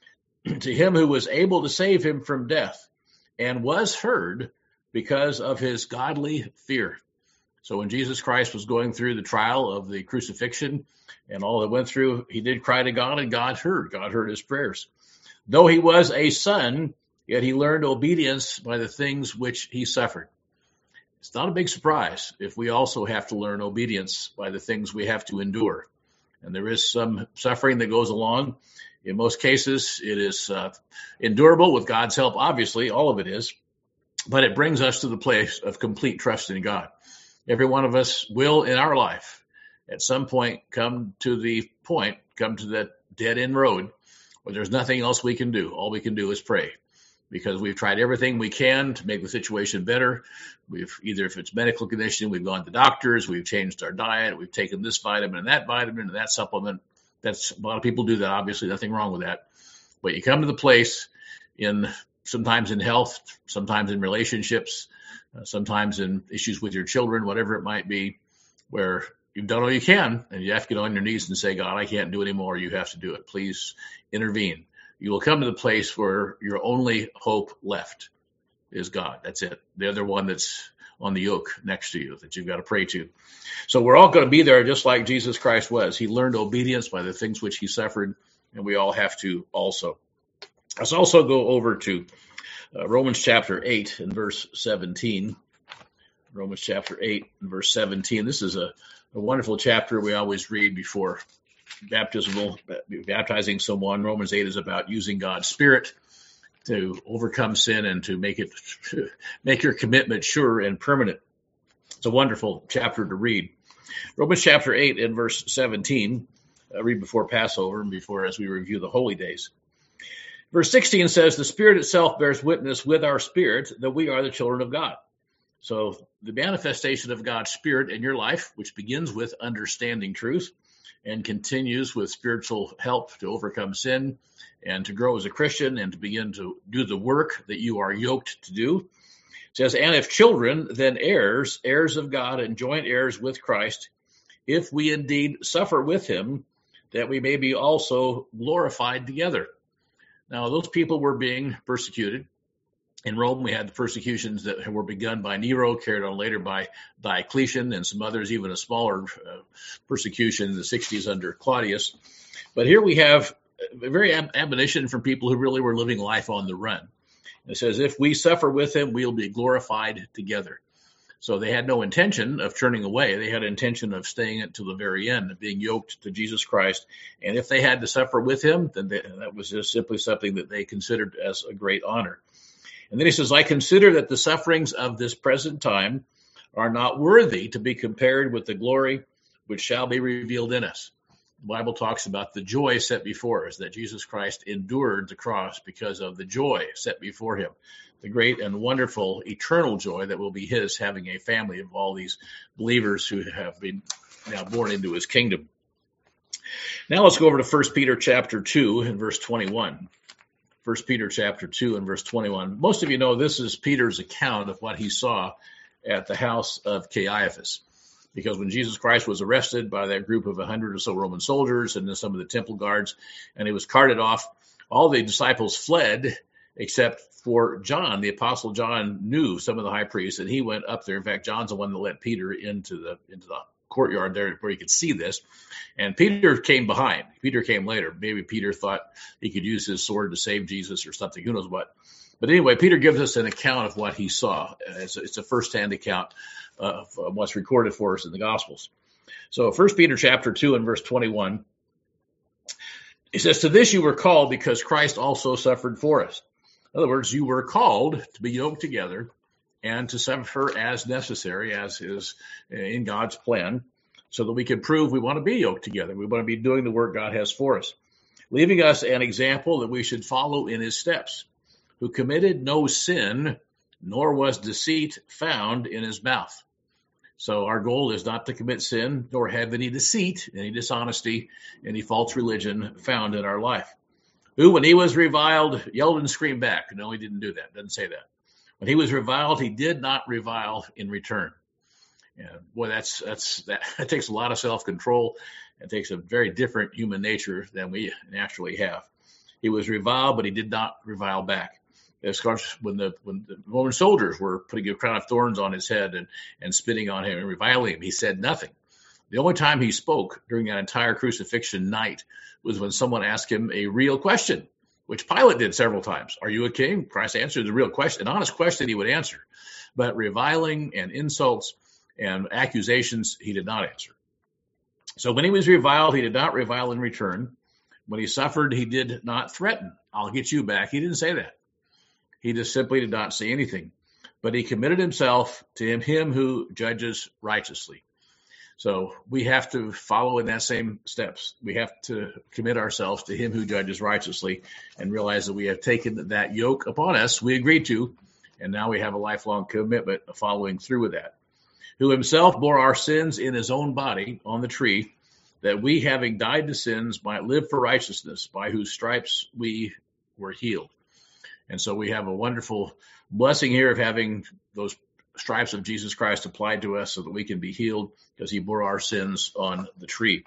to him who was able to save him from death, and was heard because of his godly fear." So when Jesus Christ was going through the trial of the crucifixion and all that went through, he did cry to God, and God heard. God heard his prayers. "Though he was a son, yet he learned obedience by the things which he suffered." It's not a big surprise if we also have to learn obedience by the things we have to endure. And there is some suffering that goes along. In most cases, it is uh, endurable with God's help, obviously, all of it is. But it brings us to the place of complete trust in God. Every one of us will, in our life, at some point, come to the point, come to that dead-end road where there's nothing else we can do. All we can do is pray. Because we've tried everything we can to make the situation better. We've either, if it's medical condition, we've gone to doctors, we've changed our diet, we've taken this vitamin and that vitamin and that supplement. That's a lot of people do that. Obviously, nothing wrong with that. But you come to the place in sometimes in health, sometimes in relationships, uh, sometimes in issues with your children, whatever it might be, where you've done all you can, and you have to get on your knees and say, "God, I can't do anymore. You have to do it. Please intervene." You will come to the place where your only hope left is God. That's it. The other one that's on the yoke next to you that you've got to pray to. So we're all going to be there just like Jesus Christ was. He learned obedience by the things which he suffered, and we all have to also. Let's also go over to uh, Romans chapter eight and verse seventeen. Romans chapter eight and verse seventeen. This is a, a wonderful chapter we always read before baptismal, baptizing someone. Romans eight is about using God's Spirit to overcome sin and to make it, make your commitment sure and permanent. It's a wonderful chapter to read. Romans chapter eight and verse seventeen, I read before Passover and before as we review the holy days. Verse sixteen says, "The Spirit itself bears witness with our spirit that we are the children of God." So the manifestation of God's Spirit in your life, which begins with understanding truth, and continues with spiritual help to overcome sin and to grow as a Christian and to begin to do the work that you are yoked to do. It says, "And if children, then heirs, heirs of God and joint heirs with Christ, if we indeed suffer with him, that we may be also glorified together." Now, those people were being persecuted. In Rome, we had the persecutions that were begun by Nero, carried on later by Diocletian, and some others, even a smaller uh, persecution in the sixties under Claudius. But here we have a very ab- admonition from people who really were living life on the run. It says, if we suffer with him, we'll be glorified together. So they had no intention of turning away. They had intention of staying until the very end, of being yoked to Jesus Christ. And if they had to suffer with him, then they, that was just simply something that they considered as a great honor. And then he says, I consider that the sufferings of this present time are not worthy to be compared with the glory which shall be revealed in us. The Bible talks about the joy set before us, that Jesus Christ endured the cross because of the joy set before him, the great and wonderful eternal joy that will be his, having a family of all these believers who have been now born into his kingdom. Now let's go over to First Peter chapter two and verse twenty-one. First Peter chapter two and verse twenty-one. Most of you know this is Peter's account of what he saw at the house of Caiaphas. Because when Jesus Christ was arrested by that group of a hundred or so Roman soldiers and then some of the temple guards, and he was carted off, all the disciples fled except for John. The apostle John knew some of the high priests, and he went up there. In fact, John's the one that let Peter into the into the courtyard there where he could see this. And Peter came behind. Peter came later. Maybe Peter thought he could use his sword to save Jesus or something. Who knows what. But anyway, Peter gives us an account of what he saw. It's a, it's a firsthand account of what's recorded for us in the Gospels. So First Peter chapter two and verse twenty-one, it says, to this you were called because Christ also suffered for us. In other words, you were called to be yoked together and to suffer as necessary, as is in God's plan, so that we can prove we want to be yoked together. We want to be doing the work God has for us, leaving us an example that we should follow in his steps, who committed no sin, nor was deceit found in his mouth. So our goal is not to commit sin, nor have any deceit, any dishonesty, any false religion found in our life. Who, when he was reviled, yelled and screamed back. No, he didn't do that. Doesn't say that. When he was reviled, he did not revile in return. And boy, that's that's that, that takes a lot of self-control. It takes a very different human nature than we naturally have. He was reviled, but he did not revile back. Of course, when the when the Roman soldiers were putting a crown of thorns on his head and, and spitting on him and reviling him, he said nothing. The only time he spoke during that entire crucifixion night was when someone asked him a real question, which Pilate did several times. Are you a king? Christ answered the real question, an honest question he would answer. But reviling and insults and accusations, he did not answer. So when he was reviled, he did not revile in return. When he suffered, he did not threaten. I'll get you back. He didn't say that. He just simply did not say anything, but he committed himself to him, him who judges righteously. So we have to follow in that same steps. We have to commit ourselves to him who judges righteously and realize that we have taken that yoke upon us. We agreed to, and now we have a lifelong commitment of following through with that. Who himself bore our sins in his own body on the tree, that we, having died to sins, might live for righteousness, by whose stripes we were healed. And so we have a wonderful blessing here of having those stripes of Jesus Christ applied to us so that we can be healed because he bore our sins on the tree.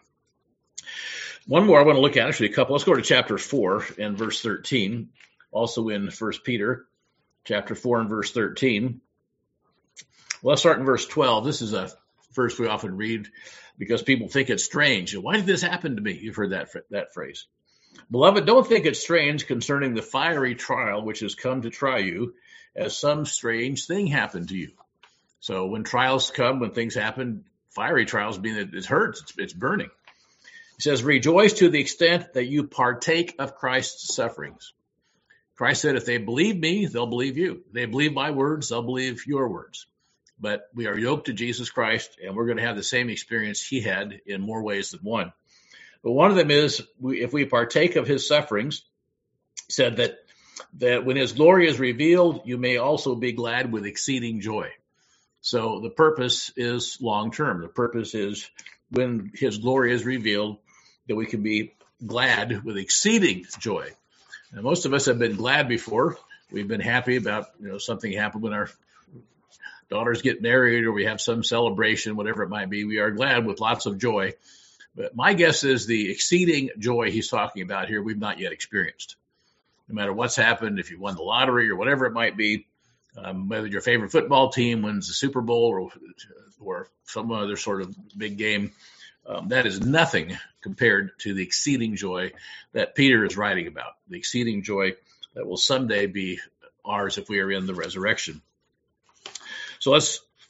One more I want to look at, actually a couple. Let's go to chapter four and verse thirteen, also in First Peter, chapter four and verse thirteen. Well, let's start in verse twelve. This is a verse we often read because people think it's strange. Why did this happen to me? You've heard that, that phrase. Beloved, don't think it strange concerning the fiery trial which has come to try you, as some strange thing happened to you. So when trials come, when things happen, fiery trials mean that it hurts, it's, it's burning. He says, rejoice to the extent that you partake of Christ's sufferings. Christ said, if they believe me, they'll believe you. If they believe my words, they'll believe your words. But we are yoked to Jesus Christ, and we're going to have the same experience he had in more ways than one. But one of them is, we, if we partake of his sufferings, he said that, that when his glory is revealed, you may also be glad with exceeding joy. So the purpose is long-term. The purpose is when his glory is revealed, that we can be glad with exceeding joy. Now, most of us have been glad before. We've been happy about, you know, something happened when our daughters get married or we have some celebration, whatever it might be. We are glad with lots of joy. But my guess is the exceeding joy he's talking about here, we've not yet experienced. No matter what's happened, if you won the lottery or whatever it might be, um, whether your favorite football team wins the Super Bowl or, or some other sort of big game, um, that is nothing compared to the exceeding joy that Peter is writing about, the exceeding joy that will someday be ours if we are in the resurrection. So let's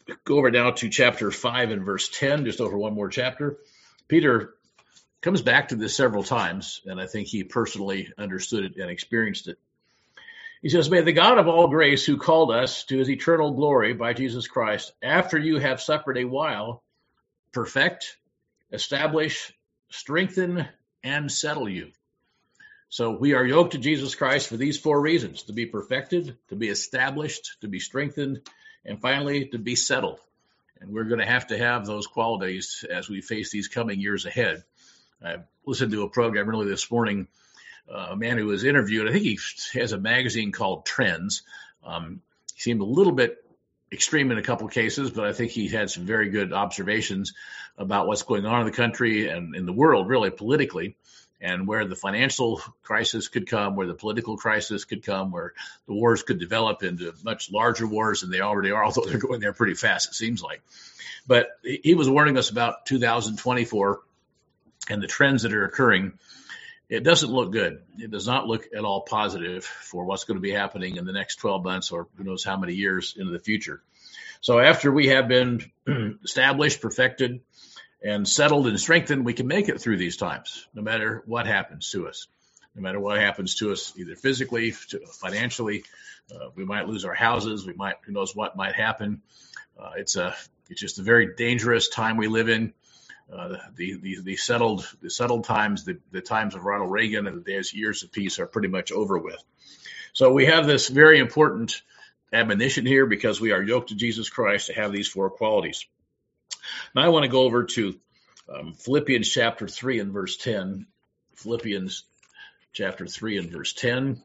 go over now to chapter five and verse ten, just over one more chapter. Peter comes back to this several times, and I think he personally understood it and experienced it. He says, "May the God of all grace, who called us to his eternal glory by Jesus Christ, after you have suffered a while, perfect, establish, strengthen, and settle you." So we are yoked to Jesus Christ for these four reasons: to be perfected, to be established, to be strengthened, and finally to be settled. And we're going to have to have those qualities as we face these coming years ahead. I listened to a program early this morning, uh, a man who was interviewed. I think he has a magazine called Trends. Um, he seemed a little bit extreme in a couple of cases, but I think he had some very good observations about what's going on in the country and in the world, really politically, and where the financial crisis could come, where the political crisis could come, where the wars could develop into much larger wars than they already are, although they're going there pretty fast, it seems like. But he was warning us about two thousand twenty-four and the trends that are occurring. It doesn't look good. It does not look at all positive for what's going to be happening in the next twelve months or who knows how many years into the future. So after we have been established, perfected, and settled and strengthened, we can make it through these times, no matter what happens to us. No matter what happens to us, either physically, financially, uh, we might lose our houses. We might, who knows what might happen. Uh, it's a, it's just a very dangerous time we live in. Uh, the, the, the settled, the settled times, the, the times of Ronald Reagan and the days, years of peace are pretty much over with. So we have this very important admonition here because we are yoked to Jesus Christ to have these four qualities. Now I want to go over to um, Philippians chapter three and verse ten. Philippians chapter three and verse ten.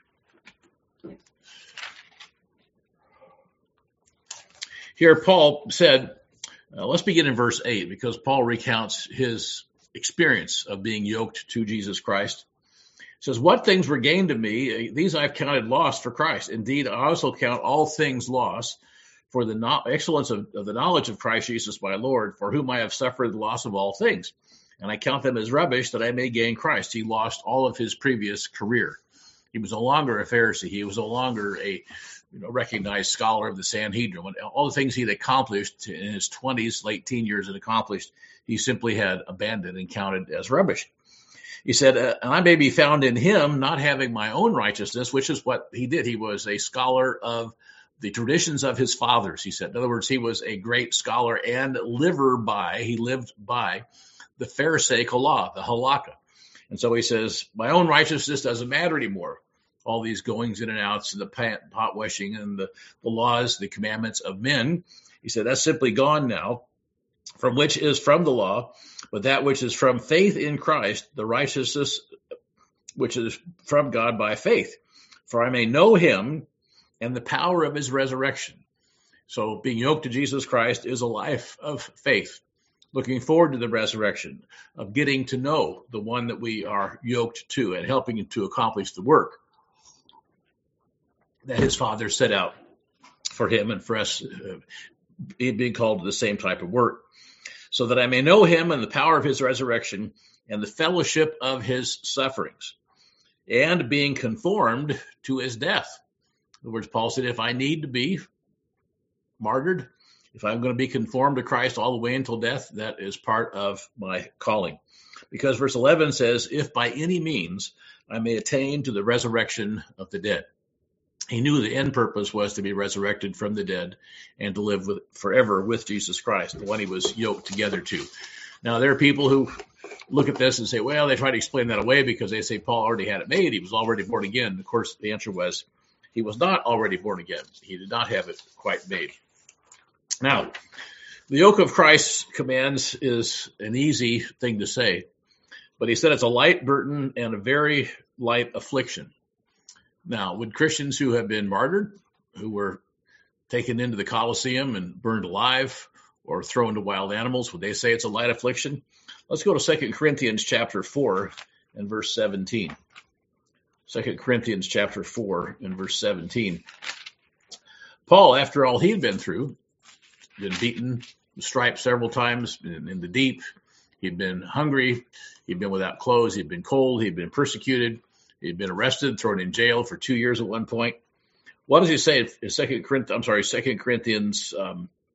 Here Paul said, uh, let's begin in verse eight, because Paul recounts his experience of being yoked to Jesus Christ. He says, "What things were gained to me, these I've counted loss for Christ. Indeed, I also count all things loss for the no- excellence of, of the knowledge of Christ Jesus my Lord, for whom I have suffered the loss of all things. And I count them as rubbish that I may gain Christ." He lost all of his previous career. He was no longer a Pharisee. He was no longer a you know, recognized scholar of the Sanhedrin. When all the things he'd accomplished in his twenties, late teen years had accomplished, he simply had abandoned and counted as rubbish. He said, uh, "And I may be found in him, not having my own righteousness," which is what he did. He was a scholar of the traditions of his fathers, he said. In other words, he was a great scholar and liver by, he lived by the Pharisaical law, the halakha. And so he says, my own righteousness doesn't matter anymore. All these goings in and outs and the pot washing and the, the laws, the commandments of men. He said, that's simply gone now, from which is from the law, but that which is from faith in Christ, the righteousness which is from God by faith. For I may know him and the power of his resurrection. So being yoked to Jesus Christ is a life of faith, looking forward to the resurrection, of getting to know the one that we are yoked to and helping him to accomplish the work that his Father set out for him and for us, uh, being called to the same type of work. So that I may know him and the power of his resurrection and the fellowship of his sufferings, and being conformed to his death. In other words, Paul said, if I need to be martyred, if I'm going to be conformed to Christ all the way until death, that is part of my calling. Because verse eleven says, if by any means I may attain to the resurrection of the dead. He knew the end purpose was to be resurrected from the dead and to live with, forever with Jesus Christ, the one he was yoked together to. Now, there are people who look at this and say, well, they try to explain that away because they say Paul already had it made. He was already born again. Of course, the answer was he was not already born again. He did not have it quite made. Now, the yoke of Christ's commands is an easy thing to say, but he said it's a light burden and a very light affliction. Now, would Christians who have been martyred, who were taken into the Colosseum and burned alive or thrown to wild animals, would they say it's a light affliction? Let's go to Second Corinthians chapter four and verse seventeen. Second Corinthians chapter four and verse seventeen. Paul, after all he'd been through, been beaten, striped several times in, in the deep, he'd been hungry, he'd been without clothes, he'd been cold, he'd been persecuted, he'd been arrested, thrown in jail for two years at one point. What does he say in Second Corinthians? I'm sorry, Second Corinthians um,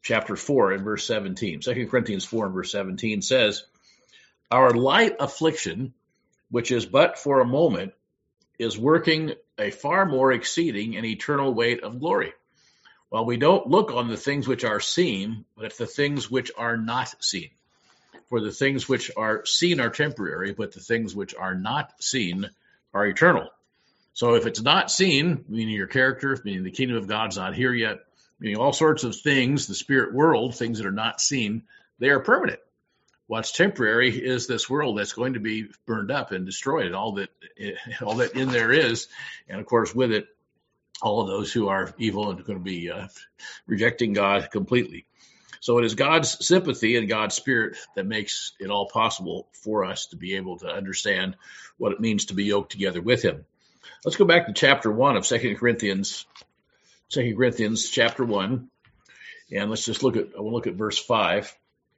chapter four and verse seventeen. Second Corinthians four and verse seventeen says, our light affliction, which is but for a moment, is working a far more exceeding and eternal weight of glory. While we don't look on the things which are seen, but at the things which are not seen. For the things which are seen are temporary, but the things which are not seen are eternal. So if it's not seen, meaning your character, meaning the kingdom of God's not here yet, meaning all sorts of things, the spirit world, things that are not seen, they are permanent. What's temporary is this world that's going to be burned up and destroyed, and all that all that in there is, and of course with it, all of those who are evil and going to be uh, rejecting God completely. So it is God's sympathy and God's spirit that makes it all possible for us to be able to understand what it means to be yoked together with him. Let's go back to chapter one of Second Corinthians, Second Corinthians chapter one, and let's just look at, I will look at verse five.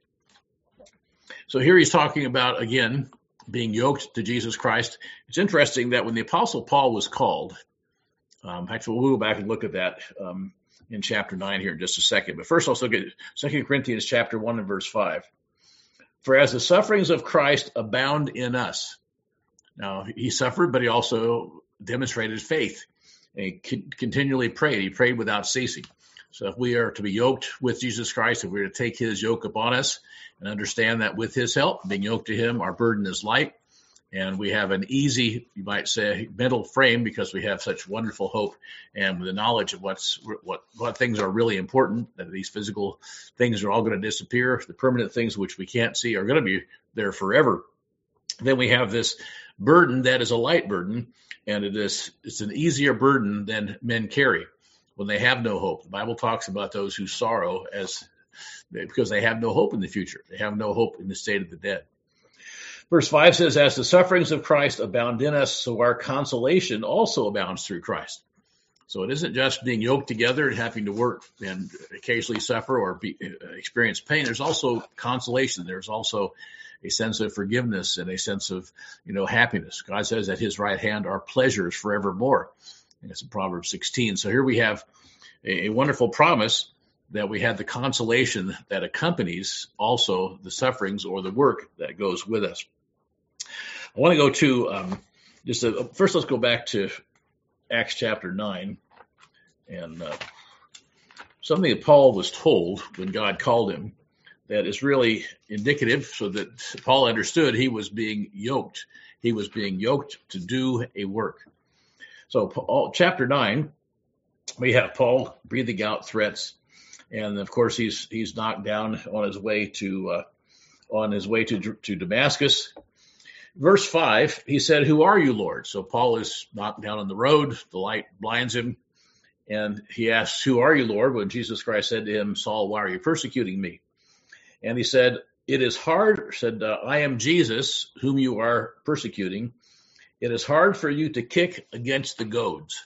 So here he's talking about, again, being yoked to Jesus Christ. It's interesting that when the Apostle Paul was called, Um, actually, we'll go back and look at that um, in chapter nine here in just a second. But first, let's look at Second Corinthians chapter one and verse five. For as the sufferings of Christ abound in us. Now, he suffered, but he also demonstrated faith. And he con- continually prayed. He prayed without ceasing. So if we are to be yoked with Jesus Christ, if we are to take his yoke upon us and understand that with his help, being yoked to him, our burden is light. And we have an easy, you might say, mental frame because we have such wonderful hope and the knowledge of what's what what things are really important, that these physical things are all going to disappear. The permanent things which we can't see are going to be there forever. Then we have this burden that is a light burden, and it is it's an easier burden than men carry when they have no hope. The Bible talks about those who sorrow as because they have no hope in the future. They have no hope in the state of the dead. Verse five says, as the sufferings of Christ abound in us, so our consolation also abounds through Christ. So it isn't just being yoked together and having to work and occasionally suffer or be, uh, experience pain. There's also consolation. There's also a sense of forgiveness and a sense of, you know, happiness. God says at his right hand are pleasures forevermore. And it's in Proverbs sixteen. So here we have a, a wonderful promise that we have the consolation that accompanies also the sufferings or the work that goes with us. I want to go to um, just a, first. Let's go back to Acts chapter nine, and uh, something that Paul was told when God called him that is really indicative, so that Paul understood he was being yoked. He was being yoked to do a work. So, Paul, chapter nine, we have Paul breathing out threats, and of course he's he's knocked down on his way to uh, on his way to to Damascus. Verse five, he said, who are you, Lord? So Paul is knocked down on the road. The light blinds him. And he asks, who are you, Lord? When Jesus Christ said to him, Saul, why are you persecuting me? And he said, it is hard, said, uh, I am Jesus, whom you are persecuting. It is hard for you to kick against the goads.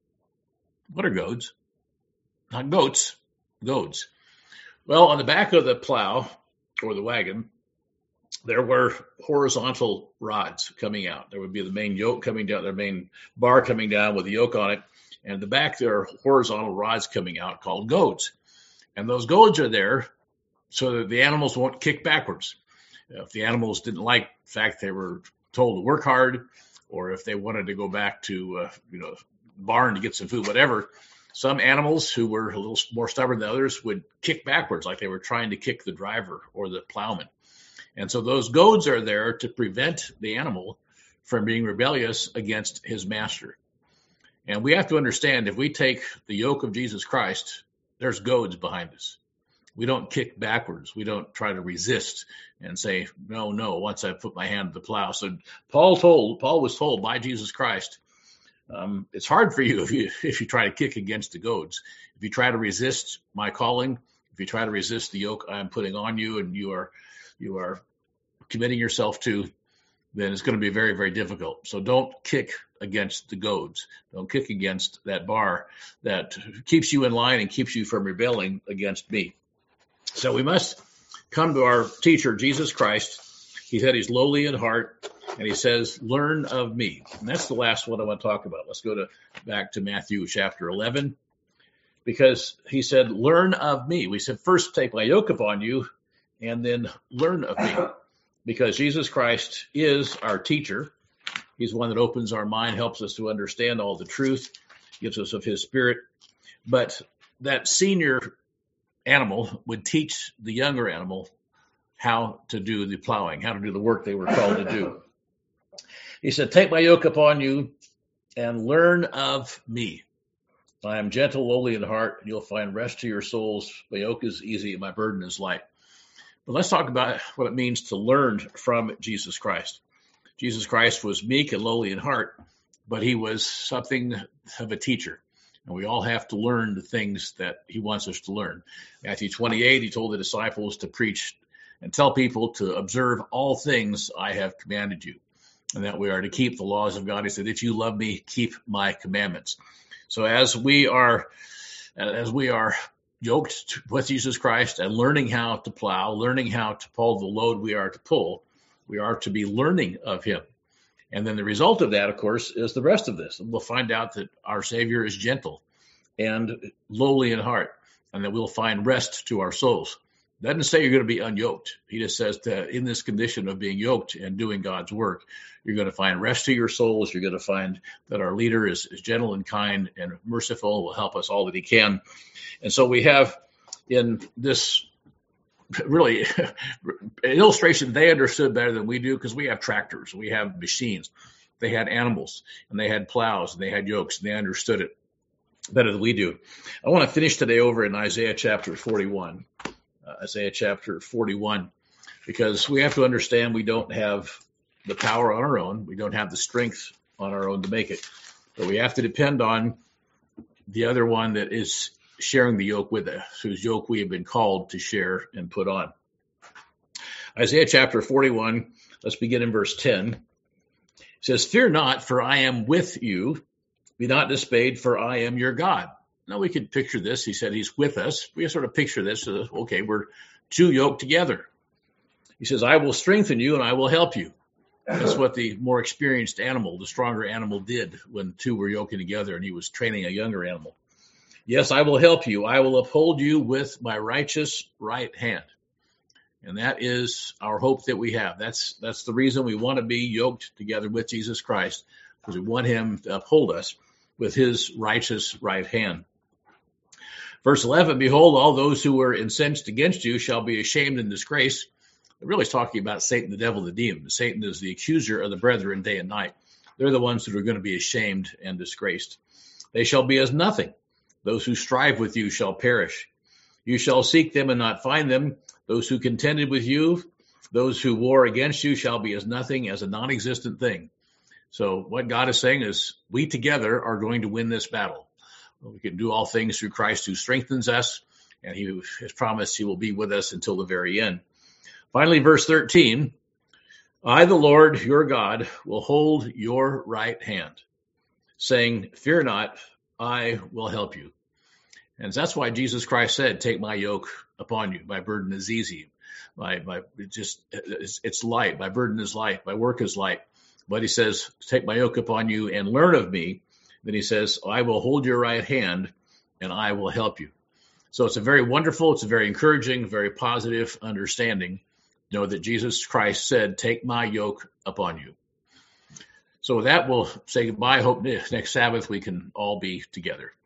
What are goads? Not goats, goads. Well, on the back of the plow or the wagon, there were horizontal rods coming out. There would be the main yoke coming down, their main bar coming down with the yoke on it. And in the back, there are horizontal rods coming out called goads. And those goads are there so that the animals won't kick backwards. If the animals didn't like the fact they were told to work hard, or if they wanted to go back to, uh, you know, barn to get some food, whatever, some animals who were a little more stubborn than others would kick backwards like they were trying to kick the driver or the plowman. And so those goads are there to prevent the animal from being rebellious against his master. And we have to understand, if we take the yoke of Jesus Christ, there's goads behind us. We don't kick backwards. We don't try to resist and say, no, no, once I put my hand to the plow. So Paul told, Paul was told by Jesus Christ, um, it's hard for you if you if you try to kick against the goads. If you try to resist my calling, if you try to resist the yoke I'm putting on you and you are you are committing yourself to, then it's going to be very, very difficult. So don't kick against the goads. Don't kick against that bar that keeps you in line and keeps you from rebelling against me. So we must come to our teacher, Jesus Christ. He said he's lowly in heart, and he says, learn of me. And that's the last one I want to talk about. Let's go to back to Matthew chapter eleven, because he said, learn of me. We said, first take my yoke upon you and then learn of me, because Jesus Christ is our teacher. He's one that opens our mind, helps us to understand all the truth, gives us of his spirit. But that senior animal would teach the younger animal how to do the plowing, how to do the work they were called to do. He said, take my yoke upon you and learn of me. I am gentle, lowly in heart, and you'll find rest to your souls. My yoke is easy and my burden is light. But let's talk about what it means to learn from Jesus Christ. Jesus Christ was meek and lowly in heart, but he was something of a teacher. And we all have to learn the things that he wants us to learn. Matthew twenty-eight, he told the disciples to preach and tell people to observe all things I have commanded you, and that we are to keep the laws of God. He said, if you love me, keep my commandments. So as we are, as we are yoked with Jesus Christ and learning how to plow, learning how to pull the load we are to pull, we are to be learning of him. And then the result of that, of course, is the rest of this. We'll find out that our Savior is gentle and lowly in heart, and that we'll find rest to our souls. It doesn't say you're going to be unyoked. He just says that in this condition of being yoked and doing God's work, you're going to find rest to your souls. You're going to find that our leader is, is gentle and kind and merciful, will help us all that he can. And so we have in this really an illustration they understood better than we do, because we have tractors, we have machines. They had animals, and they had plows, and they had yokes, and they understood it better than we do. I want to finish today over in Isaiah chapter forty-one. Uh, Isaiah chapter forty-one, because we have to understand we don't have the power on our own. We don't have the strength on our own to make it. But we have to depend on the other one that is sharing the yoke with us, whose yoke we have been called to share and put on. Isaiah chapter forty-one, let's begin in verse ten. It says, fear not, for I am with you. Be not dismayed, for I am your God. Now we can picture this. He said he's with us. We sort of picture this. Uh, okay, we're two yoked together. He says, I will strengthen you and I will help you. That's what the more experienced animal, the stronger animal, did when two were yoking together and he was training a younger animal. Yes, I will help you. I will uphold you with my righteous right hand. And that is our hope that we have. That's that's the reason we want to be yoked together with Jesus Christ, because we want him to uphold us with his righteous right hand. Verse eleven, behold, all those who were incensed against you shall be ashamed and disgraced. It really is talking about Satan, the devil, the demon. Satan is the accuser of the brethren day and night. They're the ones that are going to be ashamed and disgraced. They shall be as nothing. Those who strive with you shall perish. You shall seek them and not find them. Those who contended with you, those who war against you shall be as nothing, as a non-existent thing. So what God is saying is we together are going to win this battle. We can do all things through Christ who strengthens us, and he has promised he will be with us until the very end. Finally, verse thirteen, I, the Lord, your God, will hold your right hand, saying, fear not, I will help you. And that's why Jesus Christ said, take my yoke upon you. My burden is easy. My, my, it just, it's, it's light. My burden is light. My work is light. But he says, take my yoke upon you and learn of me. Then he says, I will hold your right hand and I will help you. So it's a very wonderful, it's a very encouraging, very positive understanding. Know that Jesus Christ said, take my yoke upon you. So with that, we'll say goodbye. I hope next Sabbath we can all be together.